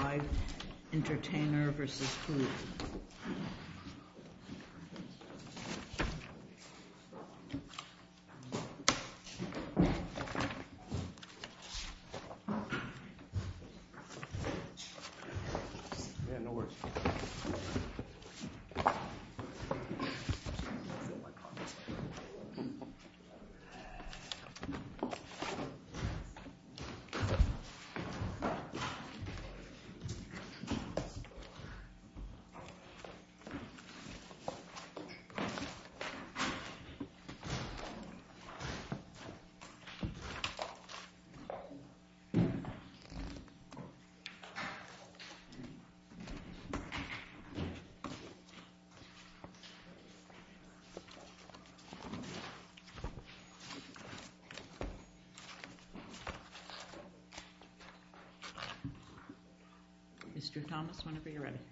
Live Entertainer versus Hulu. Yeah, no worries. Mr. Thomas, whenever you're ready.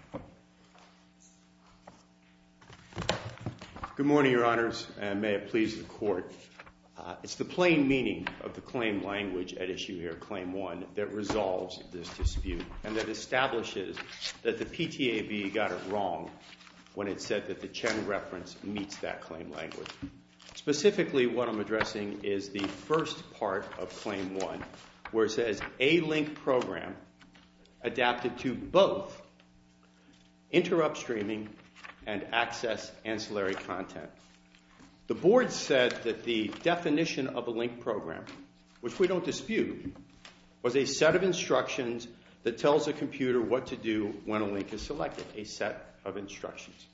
Good morning, Your Honors, and may it please the Court. It's the plain meaning of the claim language at issue here, Claim 1, that resolves this dispute and that establishes that the PTAB got it wrong when it said that the Chen reference meets that claim language. Specifically, what I'm addressing is the first part of Claim 1, where it says a link program adapted to both interrupt streaming and access ancillary content. The board said that the definition of a link program, which we don't dispute, was a set of instructions that tells a computer what to do when a link is selected, a set of instructions.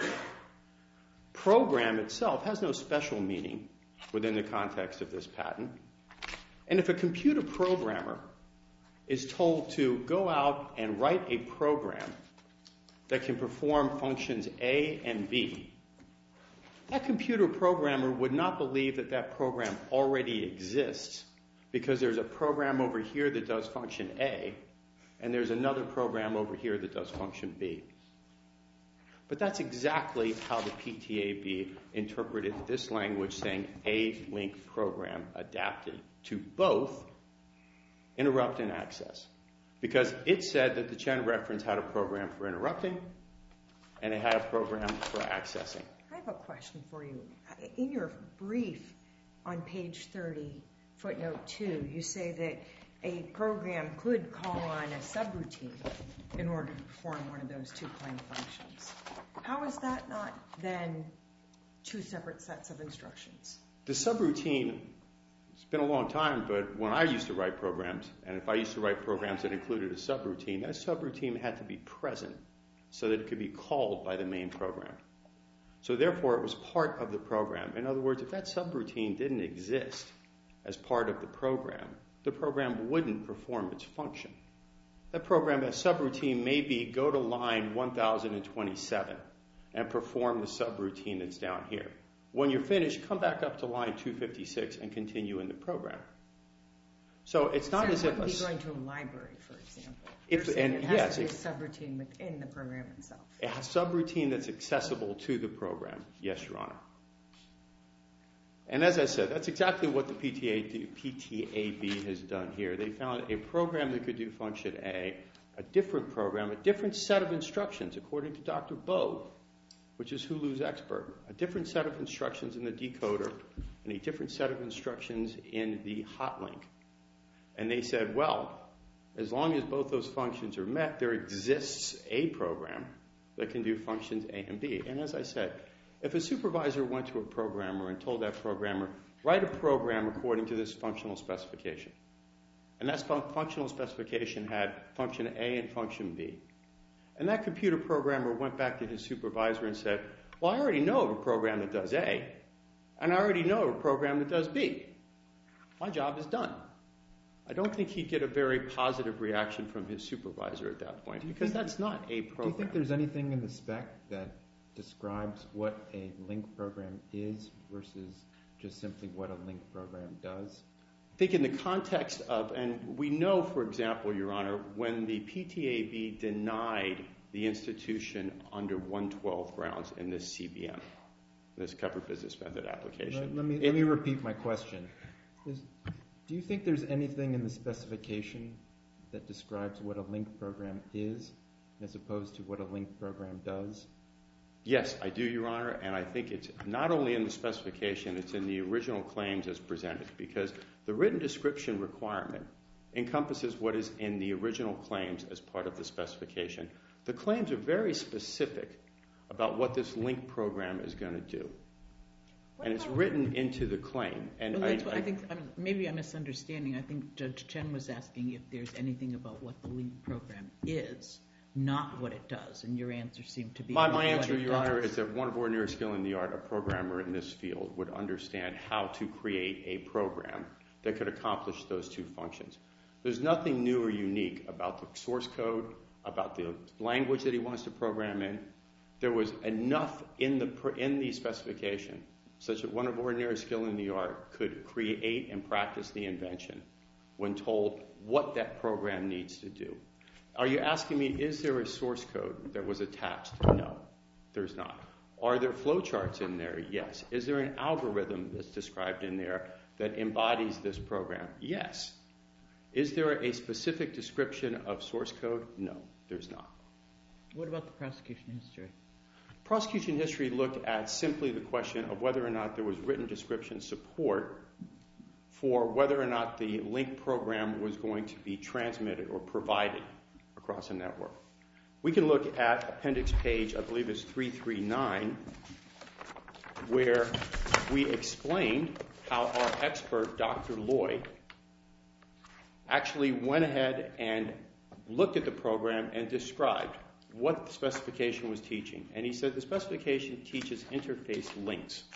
Program itself has no special meaning within the context of this patent. And if a computer programmer is told to go out and write a program that can perform functions A and B, that computer programmer would not believe that that program already exists because there's a program over here that does function A and there's another program over here that does function B. But that's exactly how the PTAB interpreted this language, saying a link program adapted to both interrupt and access, because it said that the Chen reference had a program for interrupting and it had a program for accessing. I have a question for you. In your brief on page 30, footnote 2, you say that a program could call on a subroutine in order to perform one of those two claim functions. How is that not then two separate sets of instructions? The subroutine, it's been a long time, but when I used to write programs, and if I used to write programs that included a subroutine, that subroutine had to be present so that it could be called by the main program. So therefore, it was part of the program. In other words, if that subroutine didn't exist as part of the program wouldn't perform its function. That program, that subroutine may be go to line 1027 and perform the subroutine that's down here. When you're finished, come back up to line 256 and continue in the program. So it's not as if... So it wouldn't be going to a library, for example. Yes, it has to be a subroutine within the program itself. A subroutine that's accessible to the program. Yes, Your Honor. And as I said, that's exactly what the PTAB has done here. They found a program that could do function A, a different program, a different set of instructions, according to Dr. Bowe, which is Hulu's expert, a different set of instructions in the decoder and a different set of instructions in the hotlink. And they said, well, as long as both those functions are met, there exists a program that can do functions A and B. And as I said, if a supervisor went to a programmer and told that programmer, write a program according to this functional specification, and that functional specification had function A and function B, and that computer programmer went back to his supervisor and said, well, I already know of a program that does A, and I already know of a program that does B. My job is done. I don't think he'd get a very positive reaction from his supervisor at that point, because that's not a program. Do you think there's anything in the spec that describes what a link program is versus just simply what a link program does? I think in the context of, and we know, for example, Your Honor, when the PTAB denied the institution under 112 grounds in this CBM, this covered business method application. Let me repeat my question. Do you think there's anything in the specification that describes what a link program is as opposed to what a link program does? Yes, I do, Your Honor, and I think it's not only in the specification, it's in the original claims as presented, because the written description requirement encompasses what is in the original claims as part of the specification. The claims are very specific about what this link program is going to do. And it's written into the claim. And well, that's what I think, maybe I'm misunderstanding. I think Judge Chen was asking if there's anything about what the link program is, not what it does. And your answer seemed to be my answer, Your Honor, is that one of ordinary skill in the art, a programmer in this field, would understand how to create a program that could accomplish those two functions. There's nothing new or unique about the source code, about the language that he wants to program in. There was enough in the specification such that one of ordinary skill in the art could create and practice the invention when told what that program needs to do. Are you asking me, is there a source code that was attached? No, there's not. Are there flowcharts in there? Yes. Is there an algorithm that's described in there that embodies this program? Yes. Is there a specific description of source code? No, there's not. What about the prosecution history? Prosecution history looked at simply the question of whether or not there was written description support for whether or not the link program was going to be transmitted or provided across a network. We can look at appendix page, I believe it's 339, where we explained how our expert, Dr. Lloyd, actually went ahead and looked at the program and described what the specification was teaching. And he said the specification teaches interface links.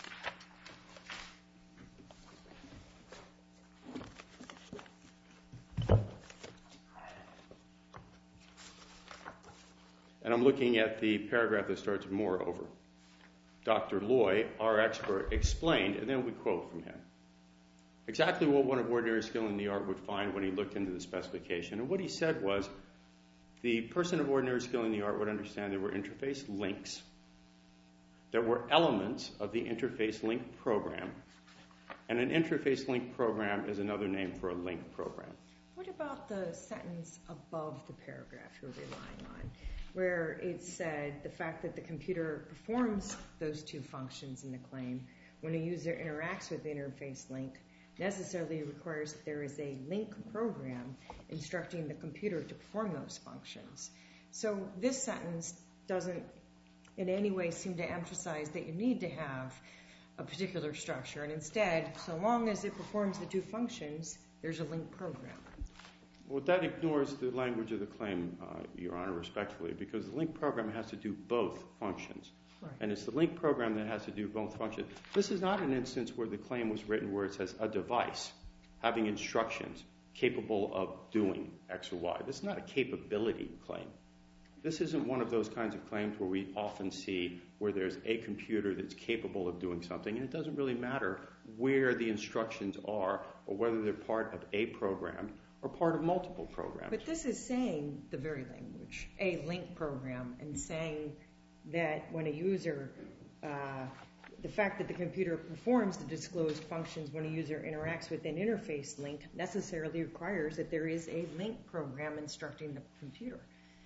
And I'm looking at the paragraph that starts with moreover. Dr. Lloyd, our expert, explained, and then we quote from him, exactly what one of ordinary skill in the art would find when he looked into the specification. And what he said was, the person of ordinary skill in the art would understand there were interface links, there were elements of the interface link program, and an interface link program is another name for a link program. What about the sentence above the paragraph you're relying on, where it said the fact that the computer performs those two functions in the claim when a user interacts with the interface link necessarily requires that there is a link program instructing the computer to perform those functions. So this sentence doesn't in any way seem to emphasize that you need to have a particular structure, and instead, so long as it performs the two functions, there's a link program. Well, that ignores the language of the claim, Your Honor, respectfully, because the link program has to do both functions. Right. And it's the link program that has to do both functions. This is not an instance where the claim was written where it says a device having instructions capable of doing X or Y. This is not a capability claim. This isn't one of those kinds of claims where we often see where there's a computer that's capable of doing something, and it doesn't really matter where the instructions are or whether they're part of a program or part of multiple programs. But this is saying the very language, a link program, and saying that when a user, the fact that the computer performs the disclosed functions when a user interacts with an interface link necessarily requires that there is a link program instructing the computer.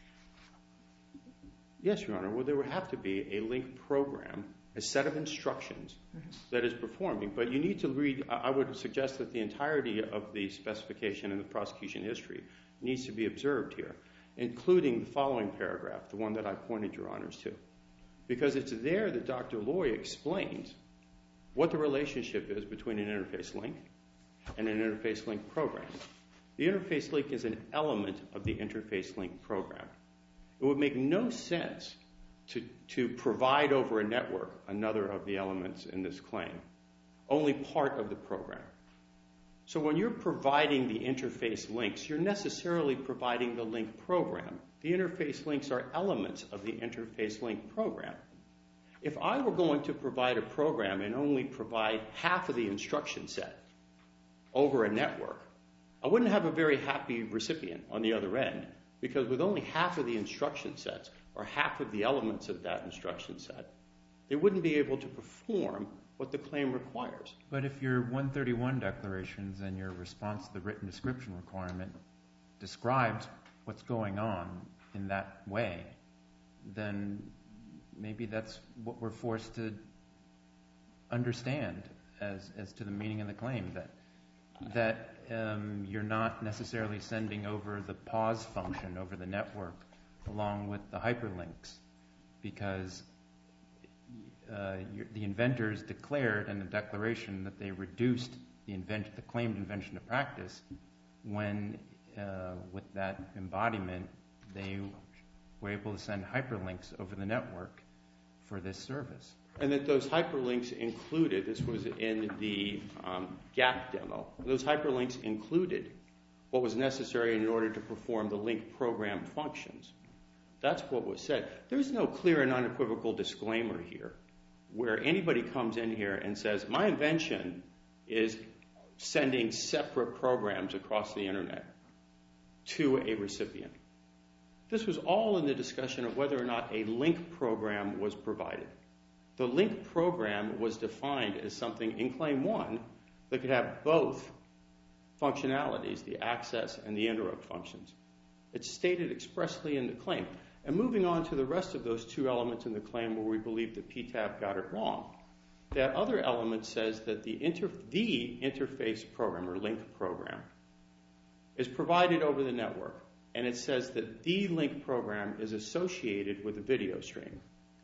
Yes, Your Honor. Well, there would have to be a link program, a set of instructions that is performing. But you need to read, I would suggest that the entirety of the specification and the prosecution history needs to be observed here, including the following paragraph, the one that I pointed Your Honors to. Because it's there that Dr. Loy explains what the relationship is between an interface link and an interface link program. The interface link is an element of the interface link program. It would make no sense to provide over a network another of the elements in this claim, only part of the program. So when you're providing the interface links, you're necessarily providing the link program. The interface links are elements of the interface link program. If I were going to provide a program and only provide half of the instruction set over a network, I wouldn't have a very happy recipient on the other end, because with only half of the instruction sets or half of the elements of that instruction set, they wouldn't be able to perform what the claim requires. But if your 131 declarations and your response to the written description requirement describes what's going on in that way, then maybe that's what we're forced to understand as to the meaning of the claim, that you're not necessarily sending over the pause function over the network along with the hyperlinks, because the inventors declared in the declaration that they reduced the claimed invention to practice when, with that embodiment, they were able to send hyperlinks over the network for this service. And that those hyperlinks included, this was in the GAP demo, those hyperlinks included what was necessary in order to perform the link program functions. That's what was said. There's no clear and unequivocal disclaimer here where anybody comes in here and says, my invention is sending separate programs across the internet to a recipient. This was all in the discussion of whether or not a link program was provided. The link program was defined as something in Claim 1 that could have both functionalities, the access and the interrupt functions. It's stated expressly in the claim. And moving on to the rest of those two elements in the claim where we believe the PTAB got it wrong, that other element says that the interface program or link program is provided over the network, and it says that the link program is associated with the video stream.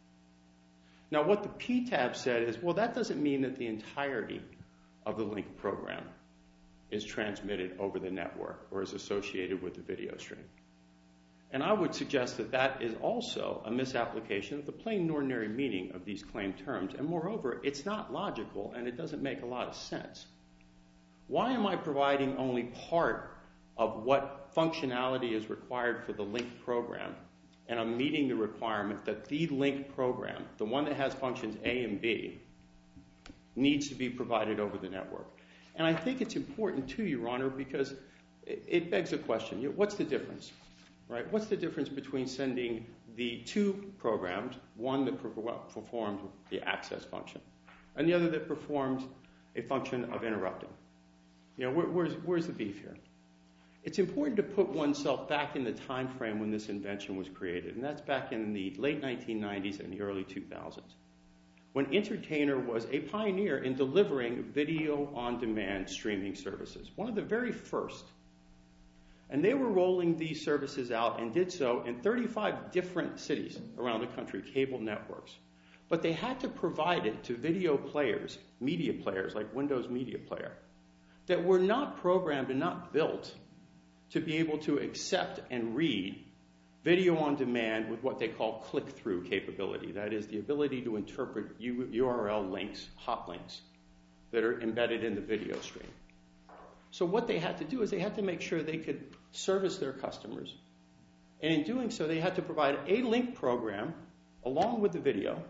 Now what the PTAB said is, well, that doesn't mean that the entirety of the link program is transmitted over the network or is associated with the video stream. And I would suggest that that is also a misapplication of the plain and ordinary meaning of these claimed terms. And moreover, it's not logical and it doesn't make a lot of sense. Why am I providing only part of what functionality is required for the link program, and I'm meeting the requirement that the link program, the one that has functions A and B, needs to be provided over the network? And I think it's important too, Your Honor, because it begs a question. What's the difference? Right? What's the difference between sending the two programs, one that performs the access function and the other that performs a function of interrupting? Where's the beef here? It's important to put oneself back in the time frame when this invention was created, and that's back in the late 1990s and the early 2000s, when Entertainer was a pioneer in delivering video-on-demand streaming services, one of the very first. And they were rolling these services out and did so in 35 different cities around the country, cable networks. But they had to provide it to video players, media players like Windows Media Player, that were not programmed and not built to be able to accept and read video on demand with what they call click-through capability. That is the ability to interpret URL links, hot links, that are embedded in the video stream. So what they had to do is they had to make sure they could service their customers. And in doing so, they had to provide a link program along with the video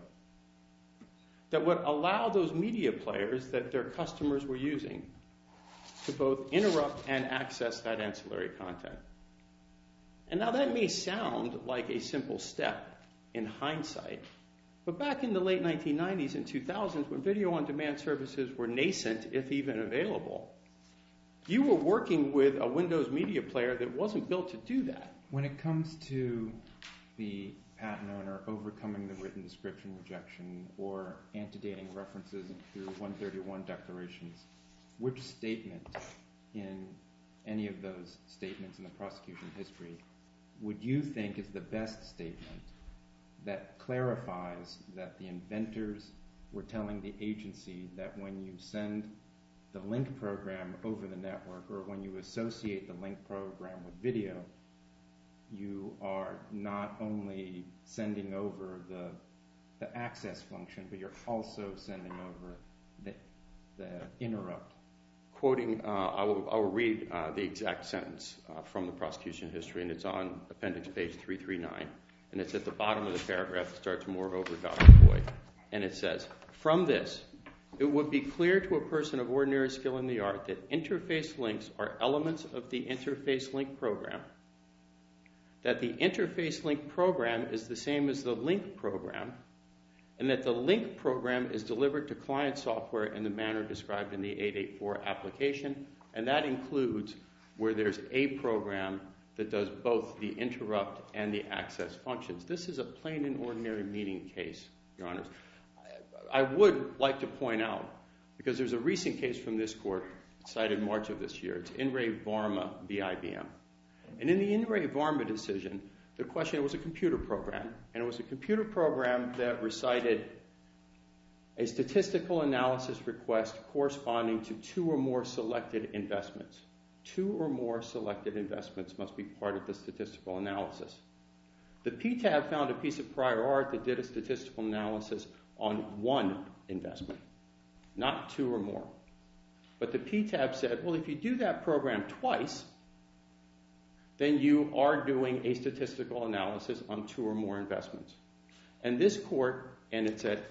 that would allow those media players that their customers were using to both interrupt and access that ancillary content. And now that may sound like a simple step in hindsight, but back in the late 1990s and 2000s, when video-on-demand services were nascent, if even available, you were working with a Windows Media Player that wasn't built to do that. When it comes to the patent owner overcoming the written description rejection or antedating references through 131 declarations, which statement in any of those statements in the prosecution history would you think is the best statement that clarifies that the inventors were telling the agency that when you send the link program over the network, or when you associate the link program with video, you are not only sending over the access function, but you're also sending over the interrupt? Quoting, I will read the exact sentence from the prosecution history, and it's on appendix page 339, and it's at the bottom of the paragraph that starts moreover, Dr. Boyd, and it says, from this, it would be clear to a person of ordinary skill in the art that interface links are elements of the interface link program, that the interface link program is the same as the link program, and that the link program is delivered to client software in the manner described in the 884 application, and that includes where there's a program that does both the interrupt and the access functions. This is a plain and ordinary meaning case, Your Honors. I would like to point out, because there's a recent case from this court cited in March of this year. It's In Re Varma v. IBM. And in the In Re Varma decision, the question, it was a computer program, and it was a computer program that recited a statistical analysis request corresponding to 2 or more selected investments. 2 or more selected investments must be part of the statistical analysis. The PTAB found a piece of prior art that did a statistical analysis on 1 investment, not 2 or more. But the PTAB said, well, if you do that program twice, then you are doing a statistical analysis on 2 or more investments. And this court, and it's at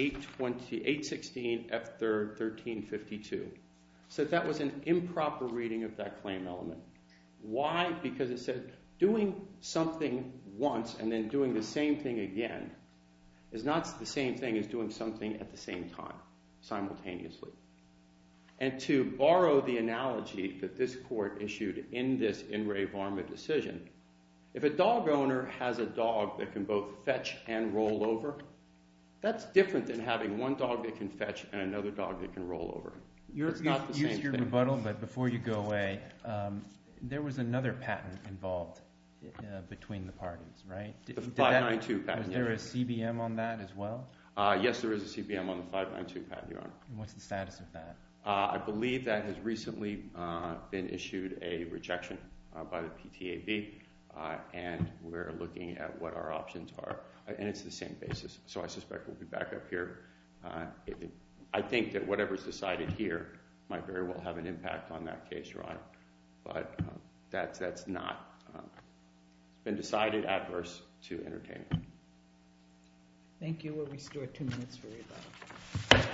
816 F3rd 1352, said that was an improper reading of that claim element. Why? Because it said doing something once and then doing the same thing again is not the same thing as doing something at the same time, simultaneously. And to borrow the analogy that this court issued in this In Re Varma decision, if a dog owner has a dog that can both fetch and roll over, that's different than having one dog that can fetch and another dog that can roll over. It's not the same thing. Use your rebuttal, but before you go away, there was another patent involved between the parties, right? The 592 patent. Was there a CBM on that as well? Yes, there is a CBM on the 592 patent, Your Honor. And what's the status of that? I believe that has recently been issued a rejection by the PTAB, and we're looking at what our options are. And it's the same basis, so I suspect we'll be back up here. I think that whatever's decided here might very well have an impact on that case, Your Honor. But that's not been decided adverse to entertainment. Thank you. We'll restore 2 minutes for rebuttal.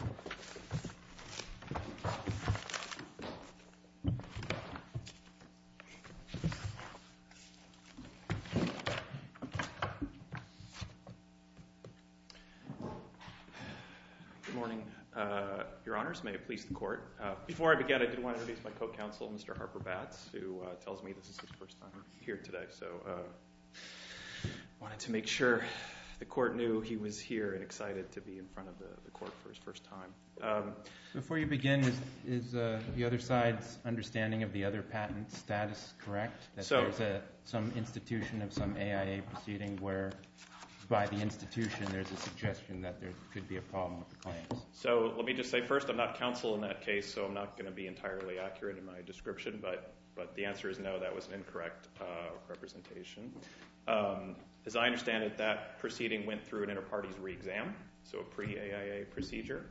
Good morning, Your Honors. May it please the Court. Before I begin, I did want to introduce my co-counsel, Mr. Harper Batts, who tells me this is his first time here today. So wanted to make sure the Court knew he was here and excited to be in front of the Court for his first time. Before you begin, is the other side's understanding of the other patent status correct? That there's some institution of some AIA proceeding where by the institution there's a suggestion that there could be a problem with the claims? So let me just say first, I'm not counsel in that case, so I'm not going to be entirely accurate in my description, but the answer is no, that was an incorrect representation. As I understand it, that proceeding went through an inter-parties re-exam, so a pre-AIA procedure,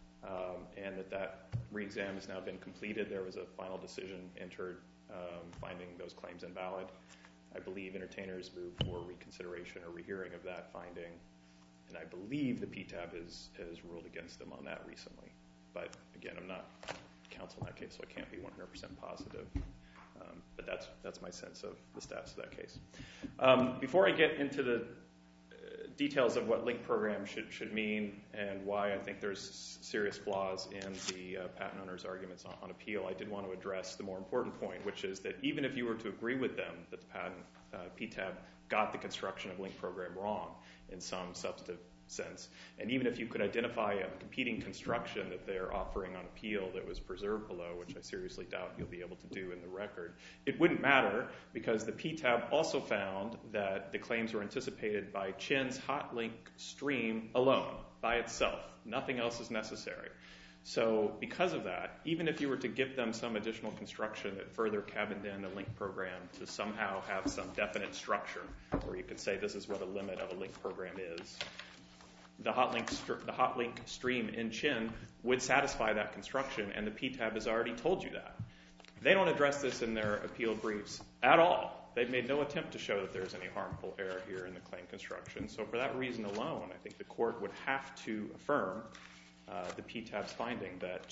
and that re-exam has now been completed. There was a final decision entered finding those claims invalid. I believe entertainers moved for reconsideration or rehearing of that finding, and I believe the PTAB has ruled against them on that recently. But again, I'm not counsel in that case, so I can't be 100% positive. But that's my sense of the status of that case. Before I get into the details of what link program should mean and why I think there's serious flaws in the patent owner's arguments on appeal, I did want to address the more important point, which is that even if you were to agree with them that the patent PTAB got the construction of link program wrong in some substantive sense, and even if you could identify a competing construction that they're offering on appeal that was preserved below, which I seriously doubt you'll be able to do in the record, it wouldn't matter because the PTAB also found that the claims were anticipated by Chen's hot link stream alone, by itself. Nothing else is necessary. So because of that, even if you were to give them some additional construction that further cabined in a link program to somehow have some definite structure, where you could say this is what a limit of a link program is, the hot link stream in Chen would satisfy that construction, and the PTAB has already told you that. They don't address this in their appeal briefs at all. They've made no attempt to show that there's any harmful error here in the claim construction. So for that reason alone, I think the court would have to affirm the PTAB's finding that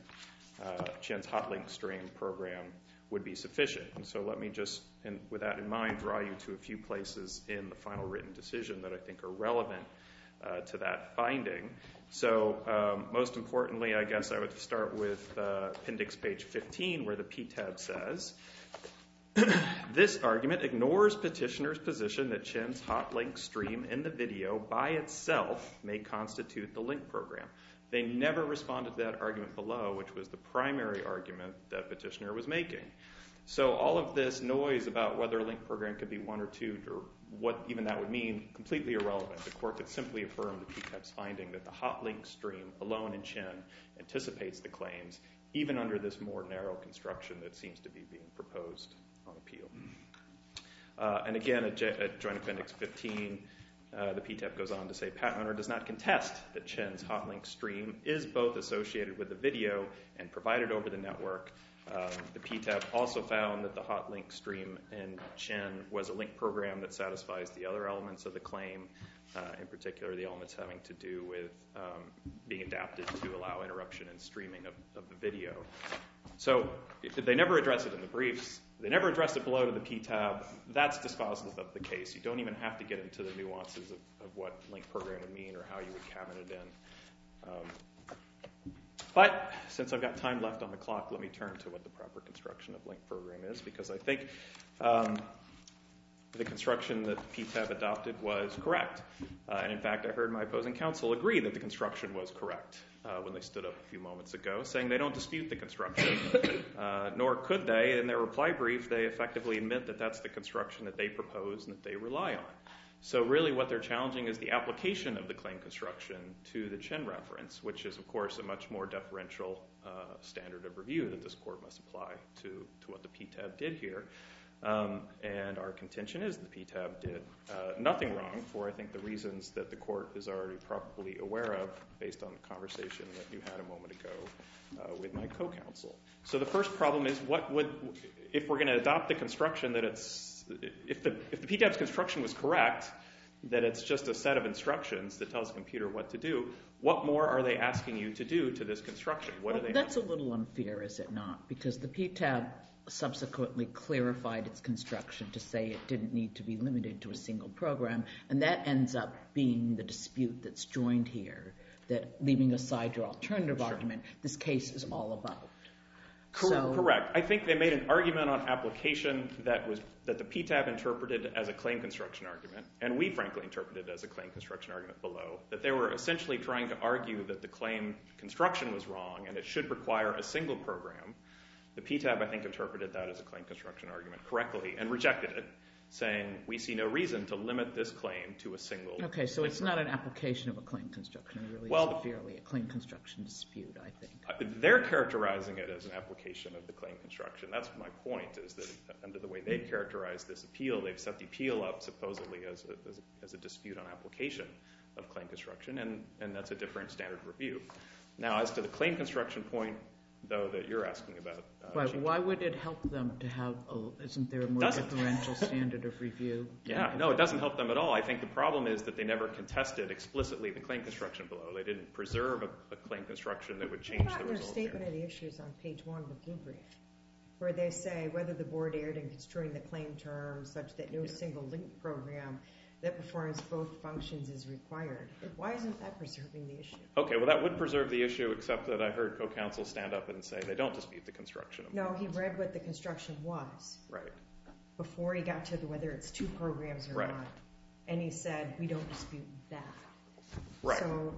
Chen's hot link stream program would be sufficient. And so let me just, with that in mind, draw you to a few places in the final written decision that I think are relevant to that finding. So most importantly, I guess I would start with appendix page 15, where the PTAB says, This argument ignores petitioner's position that Chen's hot link stream in the video by itself may constitute the link program. They never responded to that argument below, which was the primary argument that petitioner was making. So all of this noise about whether a link program could be one or two, or what even that would mean, completely irrelevant. The court could simply affirm the PTAB's finding that the hot link stream alone in Chen anticipates the claims, even under this more narrow construction that seems to be being proposed on appeal. And again, at Joint Appendix 15, the PTAB goes on to say, patent owner does not contest that Chen's hot link stream is both associated with the video and provided over the network. The PTAB also found that the hot link stream in Chen was a link program that satisfies the other elements of the claim, in particular the elements having to do with being adapted to allow interruption and streaming of the video. So they never address it in the briefs. They never addressed it below to the PTAB. That's dispositive of the case. You don't even have to get into the nuances of what link program would mean or how you would cabinet it in. But since I've got time left on the clock, let me turn to what the proper construction of link program is, because I think the construction that the PTAB adopted was correct. And in fact, I heard my opposing counsel agree that the construction was correct when they stood up a few moments ago, saying they don't dispute the construction, nor could they. In their reply brief, they effectively admit that that's the construction that they propose and that they rely on. So really what they're challenging is the application of the claim construction to the Chen reference, which is, of course, a much more deferential standard of review that this court must apply to what the PTAB did here. And our contention is the PTAB did nothing wrong for, I think, the reasons that the court is already probably aware of based on the conversation that you had a moment ago with my co-counsel. So the first problem is if we're going to adopt the construction that if the PTAB's construction was correct, that it's just a set of instructions that tells the computer what to do, what more are they asking you to do to this construction? That's a little unfair, is it not? Because the PTAB subsequently clarified its construction to say it didn't need to be limited to a single program, and that ends up being the dispute that's joined here, that leaving aside your alternative argument, this case is all about. Correct. I think they made an argument on application that the PTAB interpreted as a claim construction argument, and we frankly interpreted as a claim construction argument below, that they were essentially trying to argue that the claim construction was wrong and it should require a single program. The PTAB, I think, interpreted that as a claim construction argument correctly and rejected it, saying we see no reason to limit this claim to a single. Okay, so it's not an application of a claim construction. It really is fairly a claim construction dispute, I think. They're characterizing it as an application of the claim construction. That's my point, is that under the way they characterize this appeal, they've set the appeal up supposedly as a dispute on application of claim construction, and that's a different standard review. Now, as to the claim construction point, though, that you're asking about. Why would it help them to have, isn't there a more differential standard of review? Yeah, no, it doesn't help them at all. I think the problem is that they never contested explicitly the claim construction below. They didn't preserve a claim construction that would change the result. What about their statement of the issues on page 1 of the blue brief, where they say whether the board erred in construing the claim term such that no single link program that performs both functions is required? Why isn't that preserving the issue? Okay, well, that would preserve the issue, except that I heard co-counsel stand up and say they don't dispute the construction. No, he read what the construction was. Right. Before he got to whether it's two programs or not. And he said, we don't dispute that. Right. So,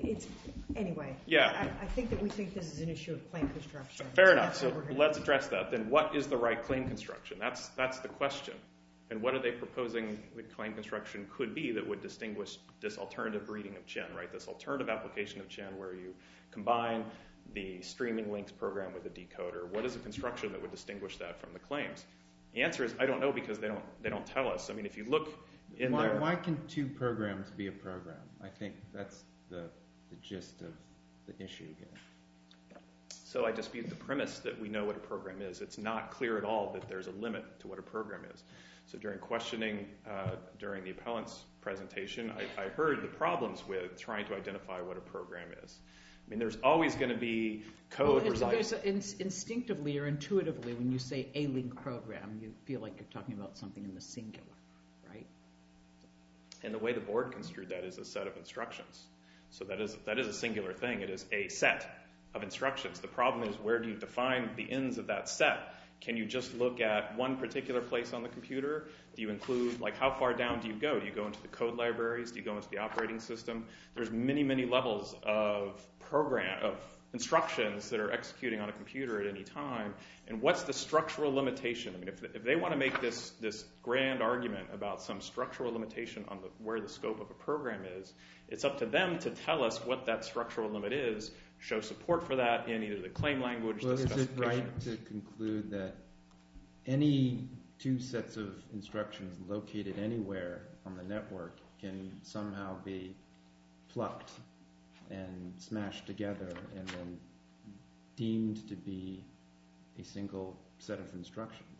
anyway. Yeah. I think that we think this is an issue of claim construction. Fair enough. So let's address that. Then what is the right claim construction? That's the question. And what are they proposing the claim construction could be that would distinguish this alternative reading of Chen, right? This alternative application of Chen where you combine the streaming links program with a decoder. What is a construction that would distinguish that from the claims? The answer is I don't know, because they don't tell us. I mean, if you look in there. Why can two programs be a program? I think that's the gist of the issue here. So I dispute the premise that we know what a program is. It's not clear at all that there's a limit to what a program is. So during questioning, during the appellant's presentation, I heard the problems with trying to identify what a program is. I mean, there's always going to be code residing. Instinctively or intuitively, when you say a link program, you feel like you're talking about something in the singular, right? And the way the board construed that is a set of instructions. So that is a singular thing. It is a set of instructions. The problem is, where do you define the ends of that set? Can you just look at one particular place on the computer? Do you include, like, how far down do you go? Do you go into the code libraries? Do you go into the operating system? There's many, many levels of instructions that are executing on a computer at any time. And what's the structural limitation? I mean, if they want to make this grand argument about some structural limitation on where the scope of a program is, it's up to them to tell us what that structural limit is, show support for that in either the claim language, the specification. Is it right to conclude that any two sets of instructions located anywhere on the network can somehow be plucked and smashed together and then deemed to be a single set of instructions?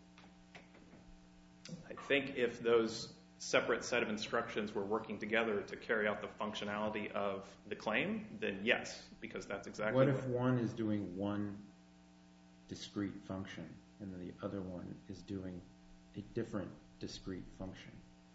I think if those separate set of instructions were working together to carry out the functionality of the claim, then yes, because that's exactly what if one is doing one discrete function and then the other one is doing a different discrete function?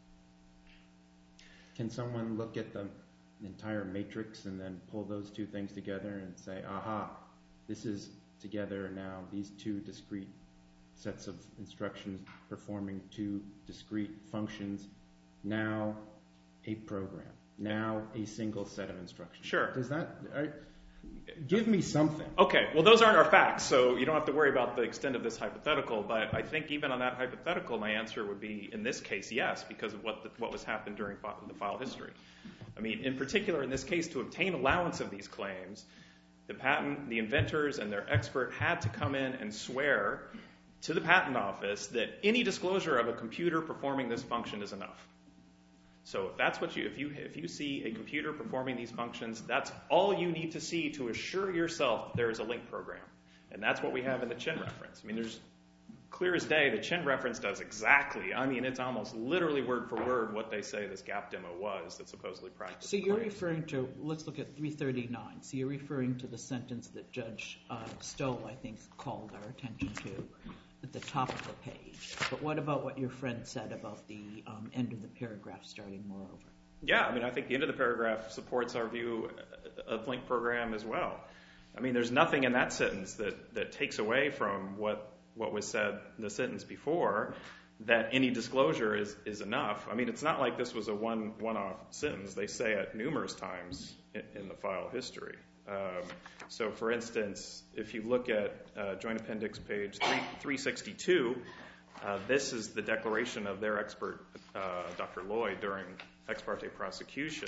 Can someone look at the entire matrix and then pull those two things together and say, aha, this is together now, these two discrete sets of instructions performing two discrete functions, now a program, now a single set of instructions? Sure. Does that give me something? Okay, well, those aren't our facts, so you don't have to worry about the extent of this hypothetical, but I think even on that hypothetical, my answer would be, in this case, yes, because of what was happened during the file history. I mean, in particular, in this case, to obtain allowance of these claims, the inventors and their expert had to come in and swear to the patent office that any disclosure of a computer performing this function is enough. So if that's what if you see a computer performing these functions, that's all you need to see to assure yourself that there is a link program. And that's what we have in the Chin reference. I mean, there's clear as day, the Chin reference does exactly, I mean, it's almost literally word for word what they say this gap demo was that supposedly practiced. So you're referring to, let's look at 339. So you're referring to the sentence that Judge Stoll, I think, called our attention to at the top of the page. But what about what your friend said about the end of the paragraph starting moreover? Yeah, I mean, I think the end of the paragraph supports our view of link program as well. I mean, there's nothing in that sentence that takes away from what was said in the sentence before, that any disclosure is enough. I mean, it's not like this was a one-off sentence. They say it numerous times in the file history. So, for instance, if you look at Joint Appendix page 362, this is the declaration of their expert, Dr. Lloyd, during ex parte prosecution.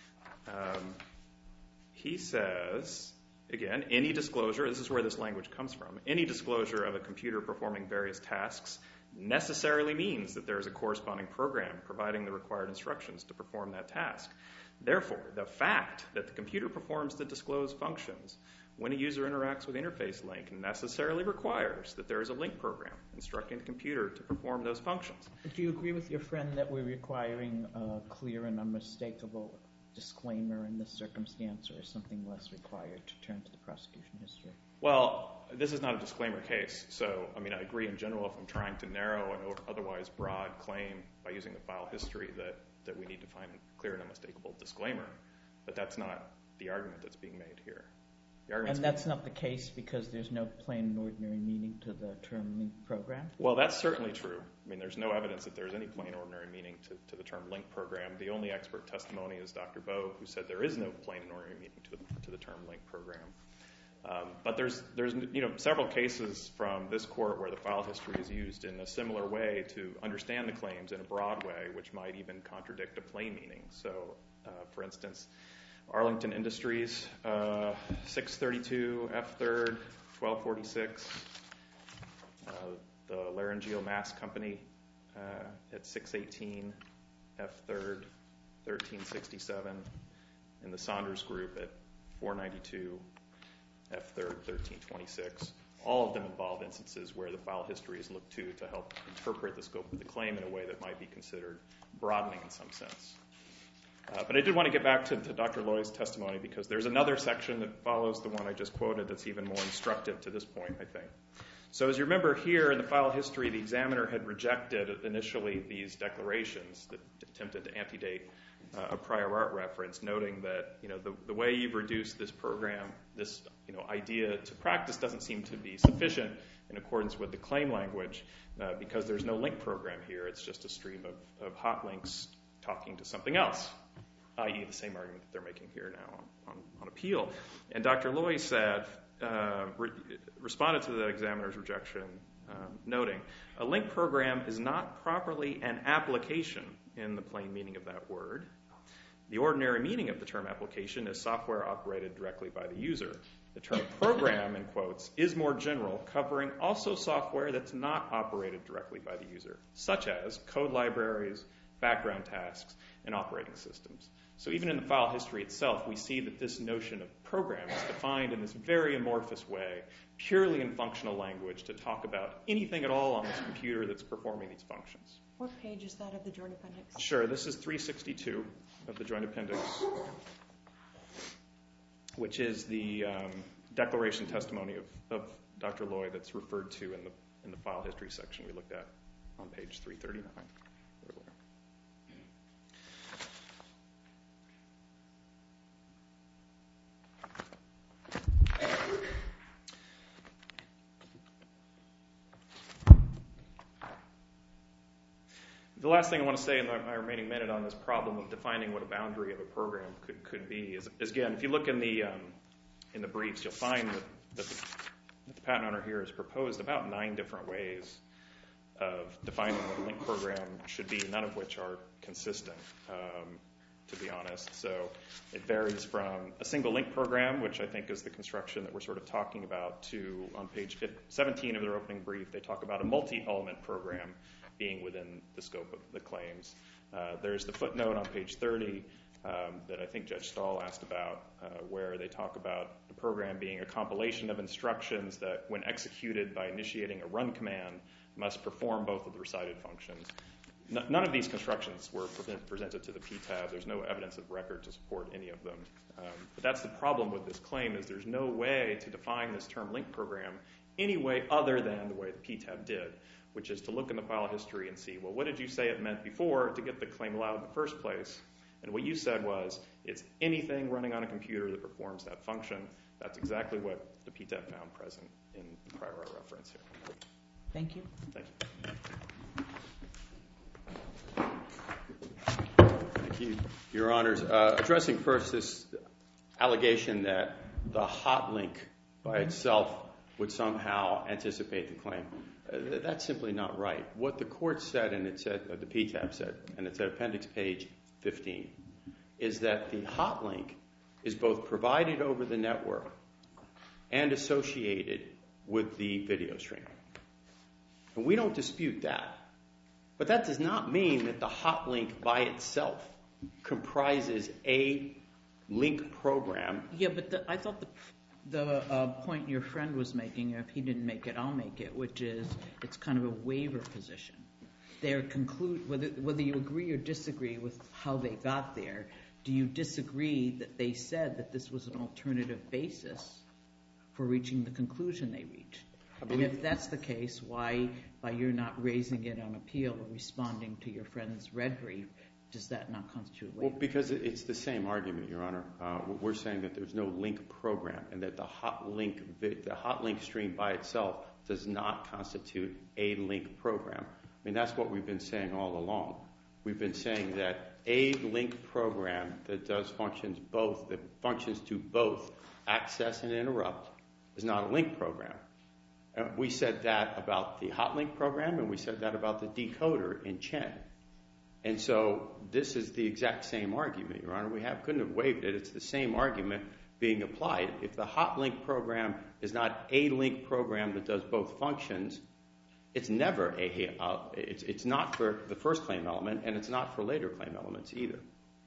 He says, again, any disclosure, this is where this language comes from, any disclosure of a computer performing various tasks necessarily means that there is a corresponding program providing the required instructions to perform that task. Therefore, the fact that the computer performs the disclosed functions when a user interacts with interface link necessarily requires that there is a link program instructing the computer to perform those functions. Do you agree with your friend that we're requiring a clear and unmistakable disclaimer in this circumstance, or is something less required to turn to the prosecution history? Well, this is not a disclaimer case, so I mean, I agree in general if I'm trying to narrow an otherwise broad claim by using the file history that we need to find a clear and unmistakable disclaimer, but that's not the argument that's being made here. And that's not the case because there's no plain and ordinary meaning to the term link program? Well, that's certainly true. I mean, there's no evidence that there's any plain and ordinary meaning to the term link program. The only expert testimony is Dr. Bowe, who said there is no plain and ordinary meaning to the term link program. But there's several cases from this court where the file history is used in a similar way to understand the claims in a broad way, which might even contradict a plain meaning. So, for instance, Arlington Industries, 632 F3rd 1246. The Laryngeal Mask Company at 618 F3rd 1367. And the Saunders Group at 492 F3rd 1326. All of them involve instances where the file history is looked to help interpret the scope of the claim in a way that might be considered broadening in some sense. But I did want to get back to Dr. Lloyd's testimony because there's another section that follows the one I just quoted that's even more instructive to this point, I think. So as you remember here in the file history, the examiner had rejected initially these declarations that attempted to antedate a prior art reference, noting that the way you've reduced this program, this idea to practice doesn't seem to be sufficient in accordance with the claim language because there's no link program here. It's just a stream of hot links talking to something else, i.e. the same argument that they're making here now on appeal. And Dr. Loy said, responded to the examiner's rejection, noting, a link program is not properly an application in the plain meaning of that word. The ordinary meaning of the term application is software operated directly by the user. The term program, in quotes, is more general, covering also software that's not operated directly by the user, such as code libraries, background tasks, and operating systems. So even in the file history itself, we see that this notion of program is defined in this very amorphous way, purely in functional language, to talk about anything at all on this computer that's performing these functions. What page is that of the Joint Appendix? Sure, this is 362 of the Joint Appendix, which is the declaration testimony of Dr. Loy that's referred to in the file history section we looked at on page 339. The last thing I want to say in my remaining minute on this problem of defining what a boundary of a program could be is again, if you look in the briefs, you'll find that the patent owner here has proposed about 9 different ways of defining what a link program should be, none of which are consistent, to be honest. So it varies from a single link program, which I think is the construction that we're sort of talking about, to on page 17 of their opening brief, they talk about a multi-element program being within the scope of the claims. There's the footnote on page 30 that I think Judge Stahl asked about, where they talk about the program being a compilation of instructions that, when executed by initiating a run command, must perform both of the recited functions. None of these constructions were presented to the PTAB. There's no evidence of record to support any of them. But that's the problem with this claim, is there's no way to define this term link program any way other than the way the PTAB did, which is to look in the file history and see, well, what did you say it meant before to get the claim allowed in the first place? And what you said was, it's anything running on a computer that performs that function. That's exactly what the PTAB found present in the prior art reference here. Thank you. Thank you. Thank you, Your Honors. Addressing first this allegation that the hot link by itself would somehow anticipate the claim. That's simply not right. What the court said, and it said, the PTAB said, and it's at appendix page 15, is that the hot link is both provided over the network and associated with the video stream. And we don't dispute that. But that does not mean that the hot link by itself comprises a link program. Yeah, but I thought the point your friend was making, if he didn't make it, I'll make it, which is it's kind of a waiver position. Whether you agree or disagree with how they got there, do you disagree that they said that this was an alternative basis for reaching the conclusion they reached? And if that's the case, why, by your not raising it on appeal or responding to your friend's red brief, does that not constitute a waiver? Well, because it's the same argument, Your Honor. We're saying that there's no link program and that the hot link stream by itself does not constitute a link program. I mean, that's what we've been saying all along. We've been saying that a link program that does functions to both access and interrupt is not a link program. We said that about the hot link program, and we said that about the decoder in Chen. And so this is the exact same argument, Your Honor. We couldn't have waived it. It's the same argument being applied. If the hot link program is not a link program that does both functions, it's never it's not for the first claim element, and it's not for later claim elements either.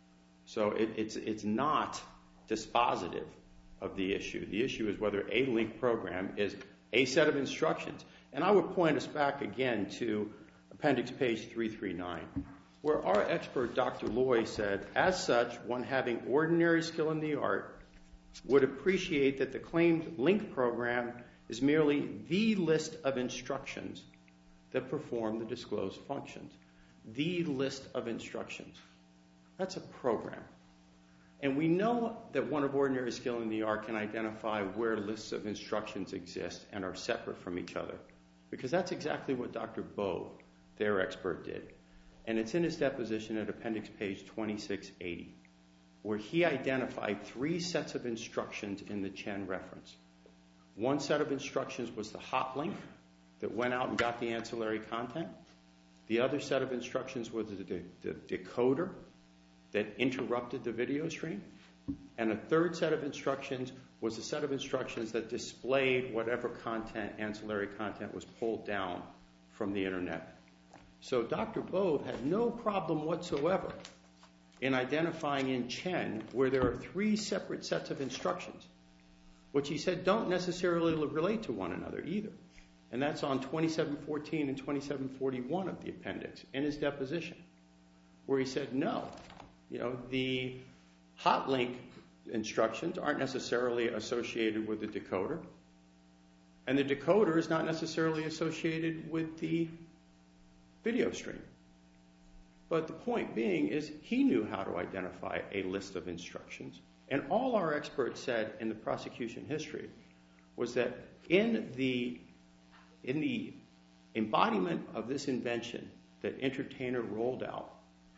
So it's not dispositive of the issue. The issue is whether a link program is a set of instructions. And I would point us back again to appendix page 339, where our expert, Dr. Loy, said, as such, one having ordinary skill in the art would appreciate that the claimed link program is merely the list of instructions that perform the disclosed functions. The list of instructions. That's a program. And we know that one of ordinary skill in the art can identify where lists of instructions exist and are separate from each other, because that's exactly what Dr. Bove, their expert, did. And it's in his deposition at appendix page 2680, where he identified 3 sets of instructions in the Chen reference. One set of instructions was the hot link that went out and got the ancillary content. The other set of instructions was the decoder that interrupted the video stream. And a third set of instructions was a set of instructions that displayed whatever content, ancillary content, was pulled down from the internet. So Dr. Bove had no problem whatsoever in identifying in Chen where there are 3 separate sets of instructions, which he said don't necessarily relate to one another either. And that's on 2714 and 2741 of the appendix in his deposition, where he said no, the hot link instructions aren't necessarily associated with the decoder, and the decoder is not necessarily associated with the video stream. But the point being is he knew how to identify a list of instructions, and all our experts said in the prosecution history was that in the embodiment of this invention that Entertainer rolled out,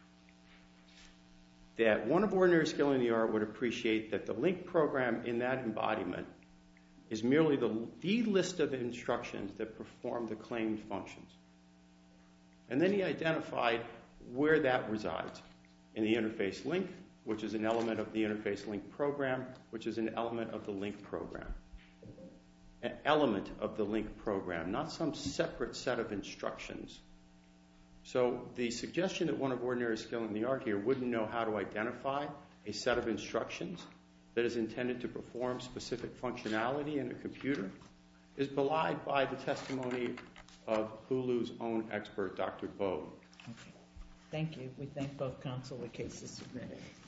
that one of ordinary skill in the art would appreciate that the link program in that embodiment is merely the list of instructions that perform the claimed functions. And then he identified where that resides in the interface link, which is an element of the interface link program, which is an element of the link program. An element of the link program, not some separate set of instructions. So the suggestion that one of ordinary skill in the art here wouldn't know how to identify a set of instructions that is intended to perform specific functionality in a computer is belied by the testimony of Hulu's own expert, Dr. Bove. Okay. Thank you. We thank both counsel. The case is submitted.